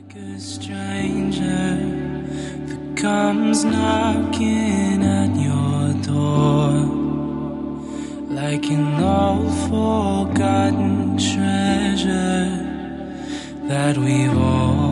A stranger that comes knocking at your door, like an old forgotten treasure that we've all